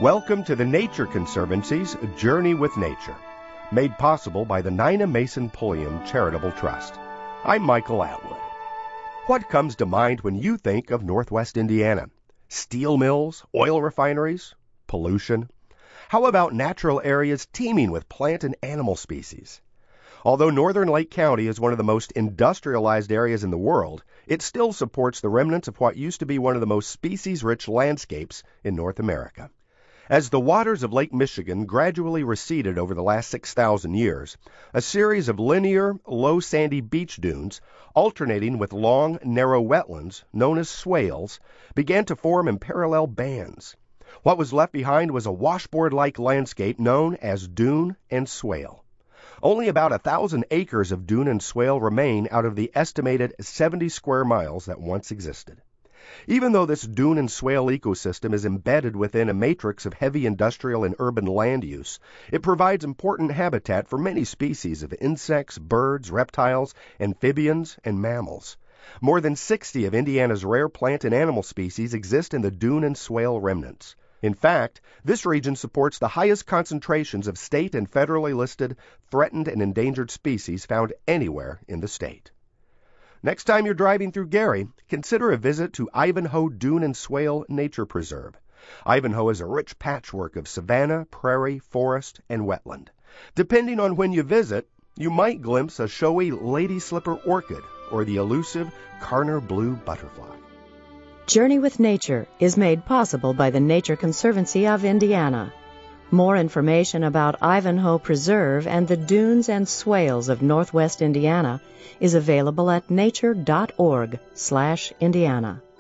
Welcome to the Nature Conservancy's Journey with Nature, made possible by the Nina Mason Pulliam Charitable Trust. I'm Michael Atwood. What comes to mind when you think of Northwest Indiana? Steel mills, oil refineries, pollution? How about natural areas teeming with plant and animal species? Although northern Lake County is one of the most industrialized areas in the world, it still supports the remnants of what used to be one of the most species-rich landscapes in North America. As the waters of Lake Michigan gradually receded over the last 6,000 years, a series of linear, low sandy beach dunes, alternating with long, narrow wetlands, known as swales, began to form in parallel bands. What was left behind was a washboard-like landscape known as dune and swale. Only about 1,000 acres of dune and swale remain out of the estimated 70 square miles that once existed. Even though this dune and swale ecosystem is embedded within a matrix of heavy industrial and urban land use, it provides important habitat for many species of insects, birds, reptiles, amphibians, and mammals. More than 60 of Indiana's rare plant and animal species exist in the dune and swale remnants. In fact, this region supports the highest concentrations of state and federally listed threatened and endangered species found anywhere in the state. Next time you're driving through Gary, consider a visit to Ivanhoe Dune and Swale Nature Preserve. Ivanhoe is a rich patchwork of savanna, prairie, forest, and wetland. Depending on when you visit, you might glimpse a showy lady slipper orchid or the elusive Carner blue butterfly. Journey with Nature is made possible by the Nature Conservancy of Indiana. More information about Ivanhoe Preserve and the dunes and swales of Northwest Indiana is available at nature.org/Indiana.